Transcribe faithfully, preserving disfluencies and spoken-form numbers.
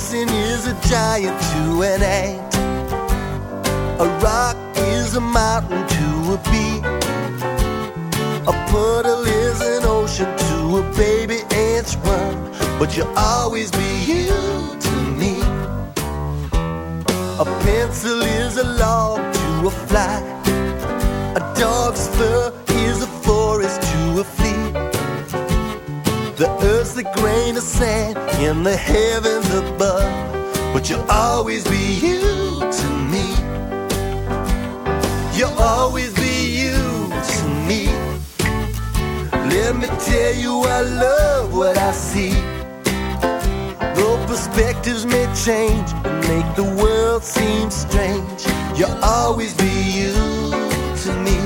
person is a giant to an ant. A rock is a mountain to a bee. A puddle is an ocean to a baby ant's worm. But you'll always be you to me. A pencil is a log to a fly. A dog's fur is a forest to a flea. The earth's a grain of sand in the heavens above. But you'll always be you to me. You'll always be you to me. Let me tell you I love what I see. Though perspectives may change and make the world seem strange, you'll always be you to me.